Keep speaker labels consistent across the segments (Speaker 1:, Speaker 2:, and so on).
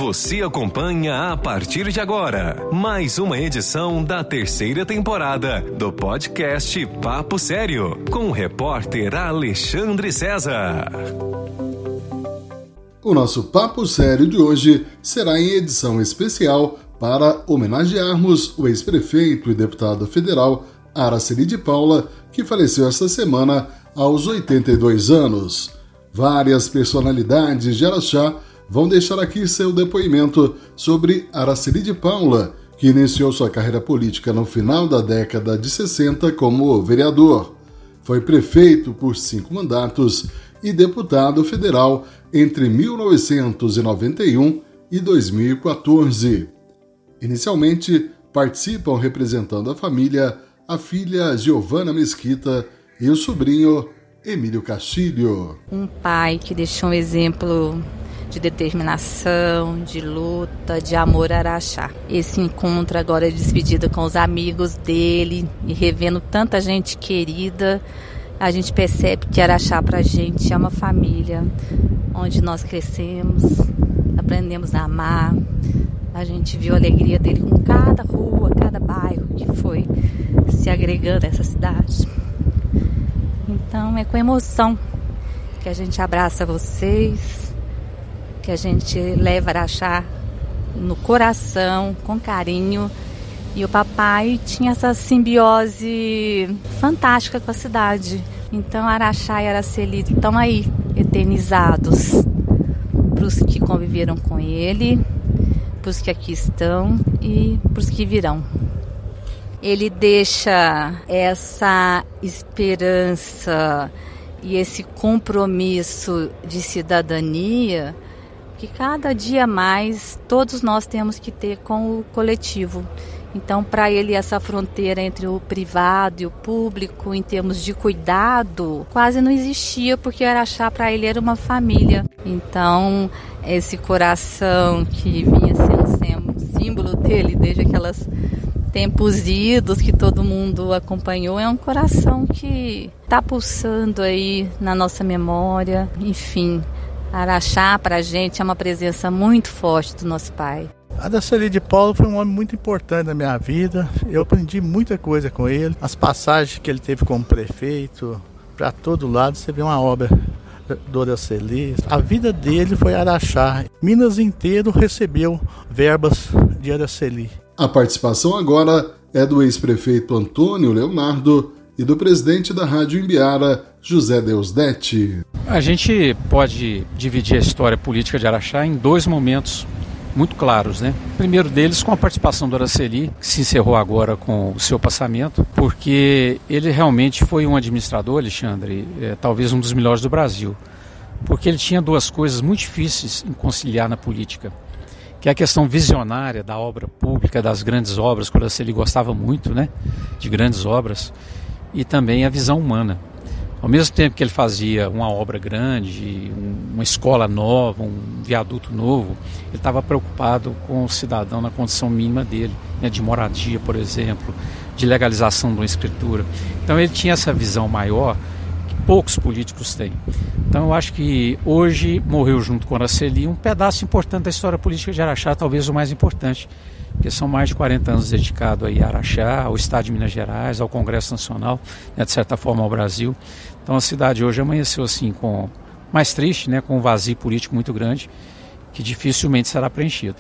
Speaker 1: Você acompanha a partir de agora mais uma edição da terceira temporada do podcast Papo Sério, com o repórter Alexandre César.
Speaker 2: O nosso Papo Sério de hoje será em edição especial para homenagearmos o ex-prefeito e deputado federal Araceli de Paula, que faleceu esta semana aos 82 anos. Várias personalidades de Araxá vão deixar aqui seu depoimento sobre Araceli de Paula, que iniciou sua carreira política no final da década de 60 como vereador. Foi prefeito por 5 mandatos e deputado federal entre 1991 e 2014. Inicialmente, participam representando a família a filha Giovana Mesquita e o sobrinho Emílio Castilho.
Speaker 3: Um pai que deixou um exemplo de determinação, de luta, de amor a Araxá. Esse encontro agora de despedida com os amigos dele e revendo tanta gente querida, a gente percebe que Araxá pra gente é uma família onde nós crescemos, aprendemos a amar. A gente viu a alegria dele com cada rua, cada bairro que foi se agregando a essa cidade. Então é com emoção que a gente abraça vocês, que a gente leva Araxá no coração, com carinho. E o papai tinha essa simbiose fantástica com a cidade. Então Araxá e Araceli estão aí, eternizados, para os que conviveram com ele, para os que aqui estão e para os que virão. Ele deixa essa esperança e esse compromisso de cidadania que cada dia mais todos nós temos que ter com o coletivo. Então, para ele, essa fronteira entre o privado e o público, em termos de cuidado, quase não existia, porque Araxá, para ele, era uma família. Então, esse coração que vinha sendo símbolo dele desde aqueles tempos idos que todo mundo acompanhou, é um coração que está pulsando aí na nossa memória. Enfim, Araxá, para a gente, é uma presença muito forte do nosso pai.
Speaker 4: Araceli de Paula foi um homem muito importante na minha vida. Eu aprendi muita coisa com ele. As passagens que ele teve como prefeito, para todo lado você vê uma obra do Araceli. A vida dele foi Araxá. Minas inteiro recebeu verbas de Araceli.
Speaker 2: A participação agora é do ex-prefeito Antônio Leonardo e do presidente da Rádio Imbiara, José Deusdete.
Speaker 5: A gente pode dividir a história política de Araxá em 2 momentos muito claros, né? O primeiro deles com a participação do Araceli, que se encerrou agora com o seu passamento, porque ele realmente foi um administrador, Alexandre, talvez um dos melhores do Brasil, porque ele tinha 2 coisas muito difíceis em conciliar na política, que é a questão visionária da obra pública, das grandes obras, que o Araceli gostava muito, né, de grandes obras, e também a visão humana. Ao mesmo tempo que ele fazia uma obra grande, uma escola nova, um viaduto novo, ele estava preocupado com o cidadão na condição mínima dele, né, de moradia, por exemplo, de legalização de uma escritura. Então ele tinha essa visão maior que poucos políticos têm. Então eu acho que hoje morreu junto com o Araceli um pedaço importante da história política de Araxá, talvez o mais importante, porque são mais de 40 anos dedicados aí a Araxá, ao Estado de Minas Gerais, ao Congresso Nacional, né, de certa forma ao Brasil. Então a cidade hoje amanheceu assim, mais triste, né, com um vazio político muito grande, que dificilmente será preenchido.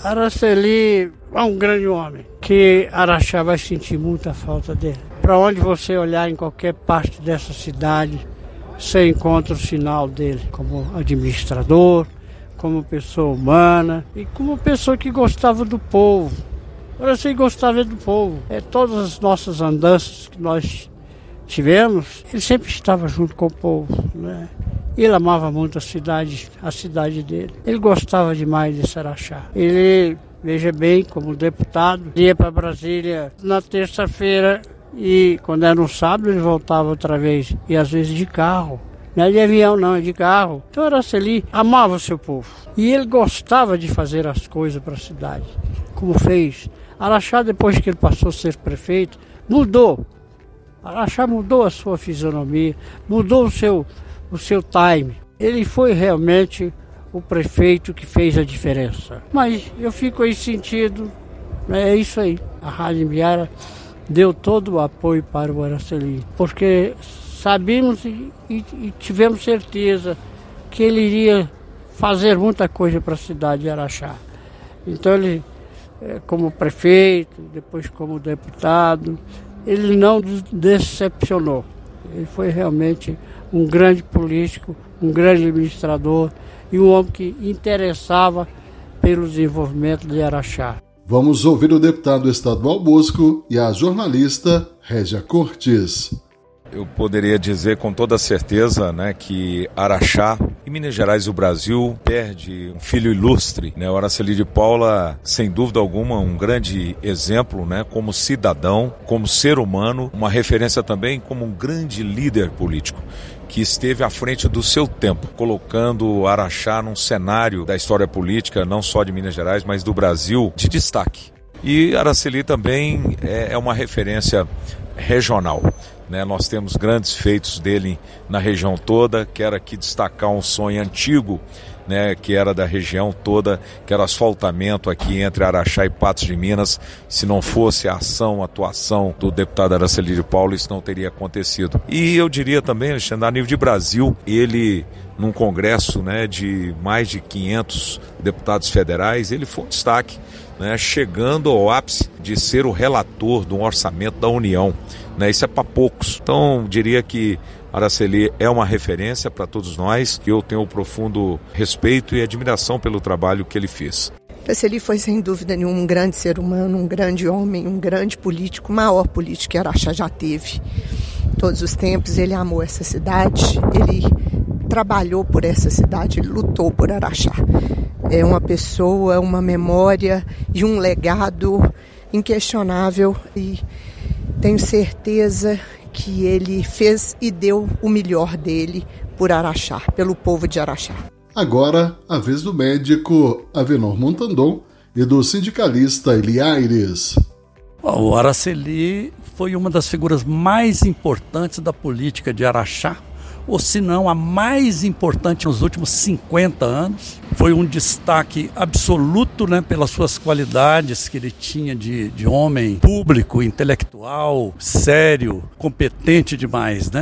Speaker 6: Araceli é um grande homem, que Araxá vai sentir muita falta dele. Para onde você olhar em qualquer parte dessa cidade, você encontra o sinal dele como administrador, como pessoa humana e como pessoa que gostava do povo. Araceli gostava do povo. Todas as nossas andanças que nós tivemos, ele sempre estava junto com o povo, né? Ele amava muito a cidade dele. Ele gostava demais de Araxá. Ele, veja bem, como deputado, ia para Brasília na terça-feira e quando era um sábado ele voltava outra vez, e às vezes de carro. Não é de avião não, é de carro. Então Araceli amava o seu povo. E ele gostava de fazer as coisas para a cidade, como fez. Araxá, depois que ele passou a ser prefeito, mudou. Araxá mudou a sua fisionomia, mudou o seu time. Ele foi realmente o prefeito que fez a diferença. Mas eu fico aí sentido, é isso aí. A Rádio Imbirara deu todo o apoio para o Araceli, porque sabíamos e tivemos certeza que ele iria fazer muita coisa para a cidade de Araxá. Então ele, como prefeito, depois como deputado, ele não decepcionou. Ele foi realmente um grande político, um grande administrador e um homem que interessava pelo desenvolvimento de Araxá.
Speaker 2: Vamos ouvir o deputado estadual Bosco e a jornalista Régia Cortes.
Speaker 7: Eu poderia dizer com toda certeza, né, que Araxá e Minas Gerais e o Brasil perde um filho ilustre, né? O Araceli de Paula, sem dúvida alguma, um grande exemplo, né, como cidadão, como ser humano, uma referência também como um grande líder político que esteve à frente do seu tempo, colocando Araxá num cenário da história política, não só de Minas Gerais, mas do Brasil, de destaque. E Araceli também é uma referência regional. Nós temos grandes feitos dele na região toda. Quero aqui destacar um sonho antigo, que era da região toda, que era o asfaltamento aqui entre Araxá e Patos de Minas. Se não fosse a atuação do deputado Araceli de Paula, isso não teria acontecido. E eu diria também, Alexandre, a nível de Brasil, ele, num congresso de mais de 500 deputados federais, ele foi um destaque, chegando ao ápice de ser o relator de um orçamento da União. Isso é para poucos. Então, diria que Araceli é uma referência para todos nós, que eu tenho um profundo respeito e admiração pelo trabalho que ele fez.
Speaker 8: Araceli foi, sem dúvida nenhuma, um grande ser humano, um grande homem, um grande político, o maior político que Araxá já teve. Todos os tempos ele amou essa cidade, ele trabalhou por essa cidade, ele lutou por Araxá. É uma pessoa, uma memória e um legado inquestionável, e tenho certeza que ele fez e deu o melhor dele por Araxá, pelo povo de Araxá.
Speaker 2: Agora, a vez do médico Avenor Montandon e do sindicalista Eli Aires.
Speaker 9: O Araceli foi uma das figuras mais importantes da política de Araxá, ou se não a mais importante nos últimos 50 anos. Foi um destaque absoluto, pelas suas qualidades que ele tinha de homem público, intelectual, sério, competente demais,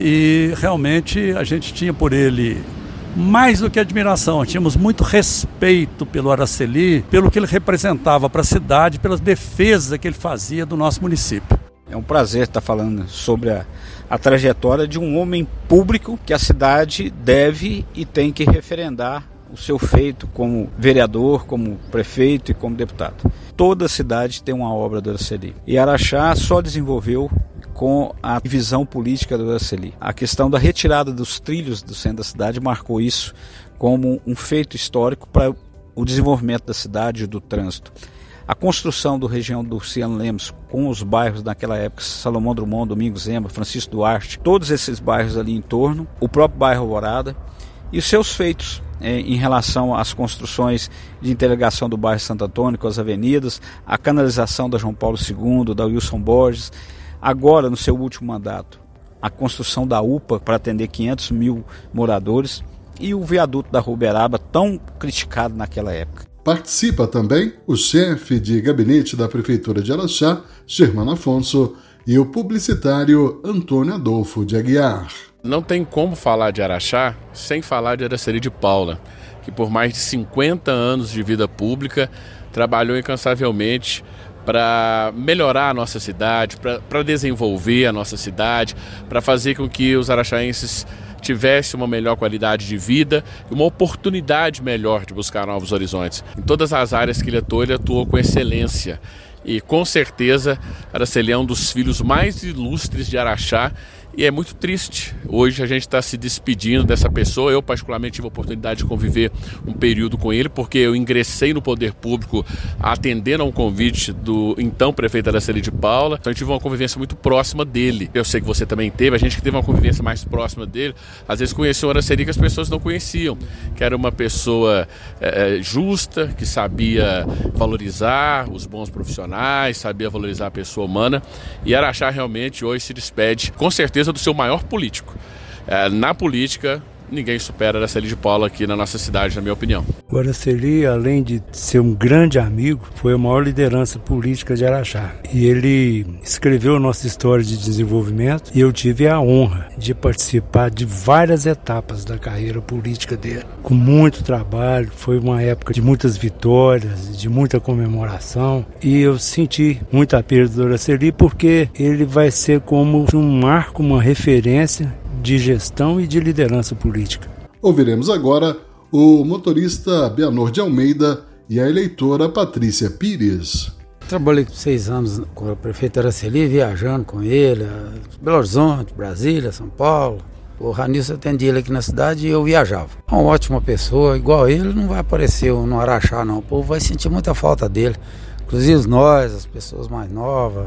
Speaker 9: E realmente a gente tinha por ele mais do que admiração, tínhamos muito respeito pelo Araceli, pelo que ele representava para a cidade, pelas defesas que ele fazia do nosso município.
Speaker 10: É um prazer estar falando sobre a trajetória de um homem público que a cidade deve e tem que referendar o seu feito como vereador, como prefeito e como deputado. Toda cidade tem uma obra do Araceli. E Araxá só desenvolveu com a visão política do Araceli. A questão da retirada dos trilhos do centro da cidade marcou isso como um feito histórico para o desenvolvimento da cidade e do trânsito. A construção da região do Ciano Lemos, com os bairros naquela época, Salomão Drummond, Domingos Zema, Francisco Duarte, todos esses bairros ali em torno, o próprio bairro Alvorada, e os seus feitos em relação às construções de interligação do bairro Santo Antônio com as avenidas, a canalização da João Paulo II, da Wilson Borges. Agora, no seu último mandato, a construção da UPA para atender 500 mil moradores e o viaduto da Rua Uberaba, tão criticado naquela época.
Speaker 2: Participa também o chefe de gabinete da Prefeitura de Araxá, Germano Afonso, e o publicitário Antônio Adolfo de Aguiar.
Speaker 11: Não tem como falar de Araxá sem falar de Araceli de Paula, que por mais de 50 anos de vida pública trabalhou incansavelmente para melhorar a nossa cidade, para desenvolver a nossa cidade, para fazer com que os araxaenses tivessem uma melhor qualidade de vida e uma oportunidade melhor de buscar novos horizontes. Em todas as áreas que ele atuou com excelência. E com certeza Araceli é um dos filhos mais ilustres de Araxá. E é muito triste, hoje a gente está se despedindo dessa pessoa. Eu particularmente tive a oportunidade de conviver um período com ele, porque eu ingressei no poder público atendendo a um convite do então prefeito Araceli de Paula. Então eu tive uma convivência muito próxima dele. Eu sei que você também teve, a gente que teve uma convivência mais próxima dele, às vezes conheceu o Araceli que as pessoas não conheciam, que era uma pessoa justa, que sabia valorizar os bons profissionais, sabia valorizar a pessoa humana. E Araxá realmente hoje se despede, com certeza, do seu maior político. Na política, ninguém supera Araceli de Paula aqui na nossa cidade, na minha opinião.
Speaker 12: O Araceli, além de ser um grande amigo, foi a maior liderança política de Araxá. E ele escreveu a nossa história de desenvolvimento e eu tive a honra de participar de várias etapas da carreira política dele. Com muito trabalho, foi uma época de muitas vitórias, de muita comemoração. E eu senti muita perda do Araceli porque ele vai ser como um marco, uma referência de gestão e de liderança política.
Speaker 2: Ouviremos agora o motorista Beanor de Almeida e a eleitora Patrícia Pires.
Speaker 13: Trabalhei 6 anos com o prefeito Araceli, viajando com ele, Belo Horizonte, Brasília, São Paulo. O Ranilson atendia ele aqui na cidade e eu viajava. Uma ótima pessoa, igual ele, não vai aparecer no Araxá não. O povo vai sentir muita falta dele. Inclusive nós, as pessoas mais novas,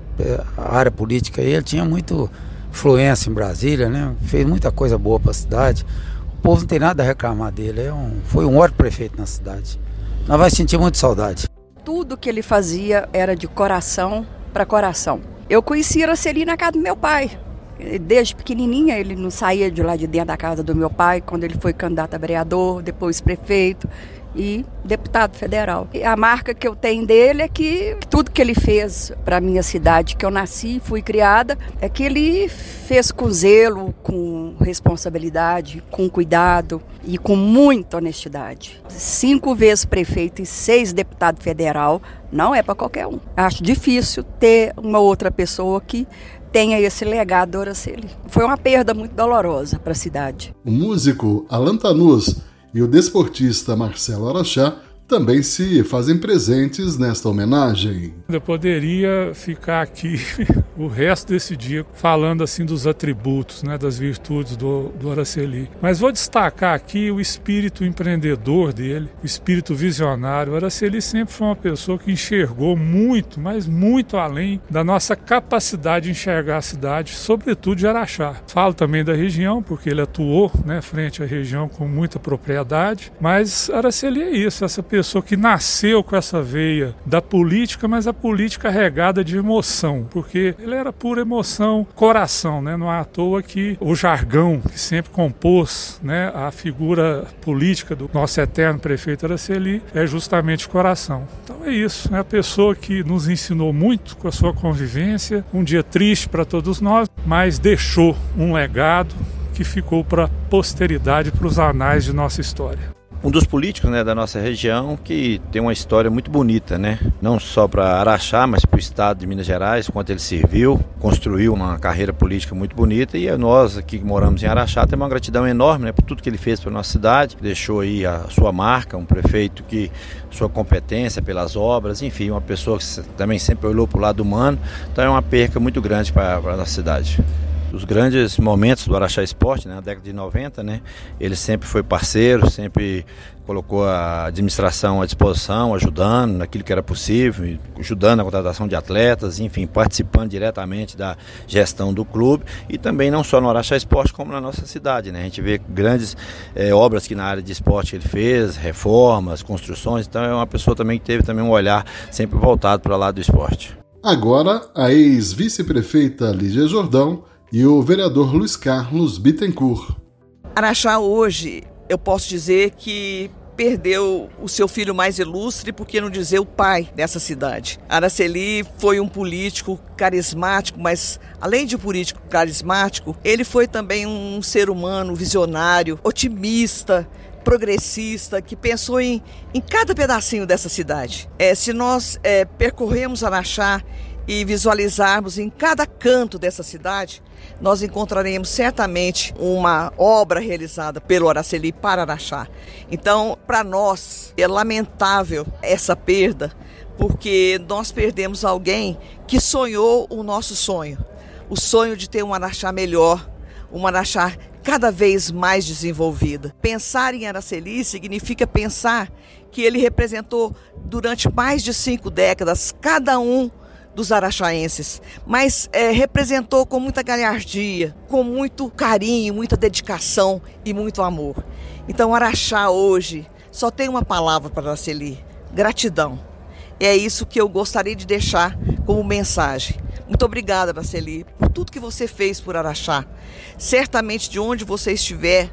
Speaker 13: a área política, ele tinha muito influência em Brasília, né? Fez muita coisa boa para a cidade. O povo não tem nada a reclamar dele. Foi um ótimo prefeito na cidade. Nós vamos sentir muita saudade.
Speaker 14: Tudo que ele fazia era de coração para coração. Eu conheci Araceli na casa do meu pai. Desde pequenininha ele não saía de lá de dentro da casa do meu pai, quando ele foi candidato a vereador, depois prefeito e deputado federal. E a marca que eu tenho dele é que tudo que ele fez para a minha cidade, que eu nasci e fui criada, é que ele fez com zelo, com responsabilidade, com cuidado e com muita honestidade. 5 vezes prefeito e 6 deputado federal não é para qualquer um. Acho difícil ter uma outra pessoa que tenha esse legado do Araceli. Foi uma perda muito dolorosa para a cidade.
Speaker 2: O músico Alan Tanus e o desportista Marcelo Araxá também se fazem presentes nesta homenagem.
Speaker 15: Eu poderia ficar aqui o resto desse dia falando assim dos atributos, né, das virtudes do Araceli. Mas vou destacar aqui o espírito empreendedor dele, o espírito visionário. O Araceli sempre foi uma pessoa que enxergou muito, mas muito além da nossa capacidade de enxergar a cidade, sobretudo de Araxá. Falo também da região, porque ele atuou, né, frente à região com muita propriedade, mas Araceli é isso, essa pessoa que nasceu com essa veia da política, mas a política regada de emoção, porque ele era pura emoção, coração, né? Não é à toa que o jargão que sempre compôs, né, a figura política do nosso eterno prefeito Araceli é justamente coração. Então é isso, é a pessoa que nos ensinou muito com a sua convivência, um dia triste para todos nós, mas deixou um legado que ficou para a posteridade, para os anais de nossa história.
Speaker 10: Um dos políticos, né, da nossa região que tem uma história muito bonita, né? Não só para Araxá, mas para o estado de Minas Gerais, quanto ele serviu, construiu uma carreira política muito bonita e nós aqui que moramos em Araxá temos uma gratidão enorme, né, por tudo que ele fez para a nossa cidade, deixou aí a sua marca, um prefeito que sua competência pelas obras, enfim, uma pessoa que também sempre olhou para o lado humano, então é uma perca muito grande para a nossa cidade. Os grandes momentos do Araxá Esporte, né, na década de 90, né, ele sempre foi parceiro, sempre colocou a administração à disposição, ajudando naquilo que era possível, ajudando na contratação de atletas, enfim, participando diretamente da gestão do clube e também não só no Araxá Esporte como na nossa cidade, né, a gente vê grandes obras que na área de esporte ele fez, reformas, construções, então é uma pessoa também que teve também um olhar sempre voltado para o lado do esporte.
Speaker 2: Agora, a ex-vice-prefeita Lígia Jordão e o vereador Luiz Carlos Bittencourt.
Speaker 16: Araxá hoje, eu posso dizer que perdeu o seu filho mais ilustre, por que não dizer o pai dessa cidade. Araceli foi um político carismático, mas além de político carismático, ele foi também um ser humano visionário, otimista, progressista, que pensou em cada pedacinho dessa cidade. Se nós percorremos Araxá e visualizarmos em cada canto dessa cidade, nós encontraremos certamente uma obra realizada pelo Araceli para Araxá. Então, para nós, é lamentável essa perda, porque nós perdemos alguém que sonhou o nosso sonho. O sonho de ter um Araxá melhor, uma Araxá cada vez mais desenvolvida. Pensar em Araceli significa pensar que ele representou durante mais de 5 décadas cada um dos araxaenses, mas representou com muita galhardia, com muito carinho, muita dedicação e muito amor. Então Araxá hoje só tem uma palavra para Araceli: gratidão. É isso que eu gostaria de deixar como mensagem. Muito obrigada, Araceli, por tudo que você fez por Araxá. Certamente de onde você estiver,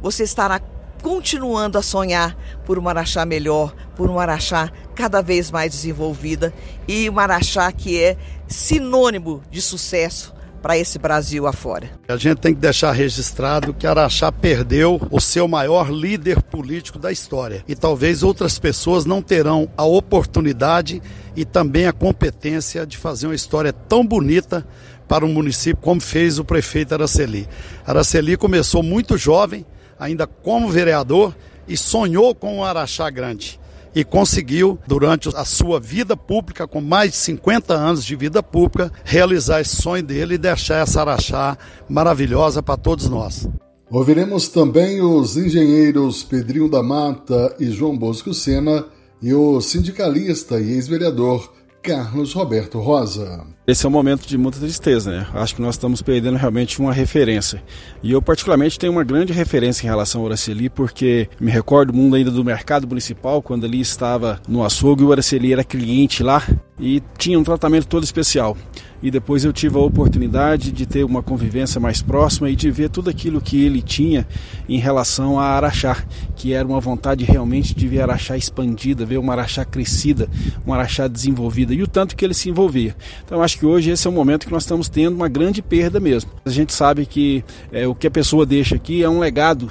Speaker 16: você estará continuando a sonhar por uma Araxá melhor, por uma Araxá cada vez mais desenvolvida e uma Araxá que é sinônimo de sucesso para esse Brasil afora.
Speaker 17: A gente tem que deixar registrado que Araxá perdeu o seu maior líder político da história. E talvez outras pessoas não terão a oportunidade e também a competência de fazer uma história tão bonita para um município como fez o prefeito Araceli. Araceli começou muito jovem, ainda como vereador, e sonhou com um Araxá grande. E conseguiu, durante a sua vida pública, com mais de 50 anos de vida pública, realizar esse sonho dele e deixar essa Araxá maravilhosa para todos nós.
Speaker 2: Ouviremos também os engenheiros Pedrinho da Mata e João Bosco Sena e o sindicalista e ex-vereador Carlos Roberto Rosa.
Speaker 18: Esse é um momento de muita tristeza, né? Acho que nós estamos perdendo realmente uma referência. E eu particularmente tenho uma grande referência em relação ao Araceli, porque me recordo do mundo ainda do mercado municipal, quando ali estava no açougue, o Araceli era cliente lá e tinha um tratamento todo especial. E depois eu tive a oportunidade de ter uma convivência mais próxima e de ver tudo aquilo que ele tinha em relação a Araxá, que era uma vontade realmente de ver Araxá expandida, ver uma Araxá crescida, uma Araxá desenvolvida, e o tanto que ele se envolvia. Então eu acho que hoje esse é um momento que nós estamos tendo uma grande perda mesmo. A gente sabe que o que a pessoa deixa aqui é um legado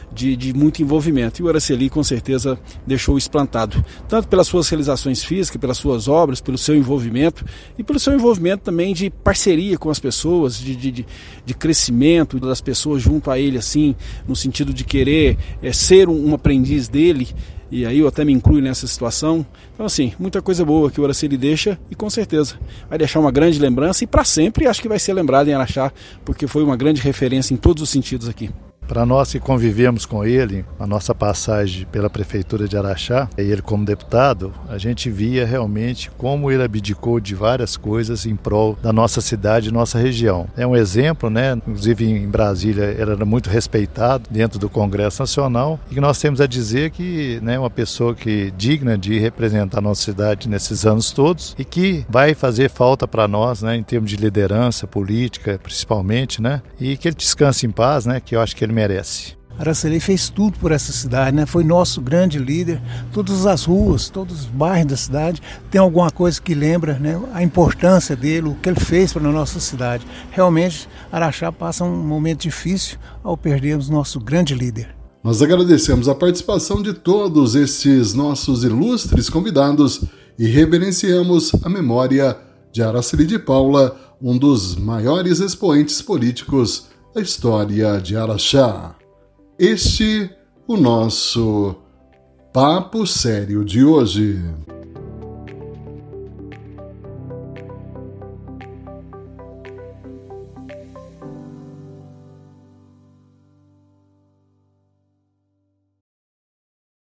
Speaker 18: de muito envolvimento, e o Araceli com certeza deixou isso plantado, tanto pelas suas realizações físicas, pelas suas obras, pelo seu envolvimento e pelo seu envolvimento também de parceria com as pessoas, de crescimento das pessoas junto a ele, assim, no sentido de querer ser um aprendiz dele. E aí eu até me incluo nessa situação. Então assim, muita coisa boa que o Araceli deixa, e com certeza vai deixar uma grande lembrança, e para sempre acho que vai ser lembrado em Araxá, porque foi uma grande referência em todos os sentidos aqui.
Speaker 4: Para nós que convivemos com ele, a nossa passagem pela Prefeitura de Araxá, e ele como deputado, a gente via realmente como ele abdicou de várias coisas em prol da nossa cidade e nossa região. É um exemplo, né? Inclusive em Brasília ele era muito respeitado dentro do Congresso Nacional, e que nós temos a dizer que, né, uma pessoa que digna de representar a nossa cidade nesses anos todos, e que vai fazer falta para nós, né, em termos de liderança política, principalmente, né? E que ele descanse em paz, né? Que eu acho que ele merece.
Speaker 19: Araceli fez tudo por essa cidade, né? Foi nosso grande líder. Todas as ruas, todos os bairros da cidade tem alguma coisa que lembra, né, a importância dele, o que ele fez para a nossa cidade. Realmente, Araxá passa um momento difícil ao perdermos nosso grande líder.
Speaker 2: Nós agradecemos a participação de todos esses nossos ilustres convidados e reverenciamos a memória de Araceli de Paula, um dos maiores expoentes políticos da história de Araxá. Este o nosso Papo Sério de hoje.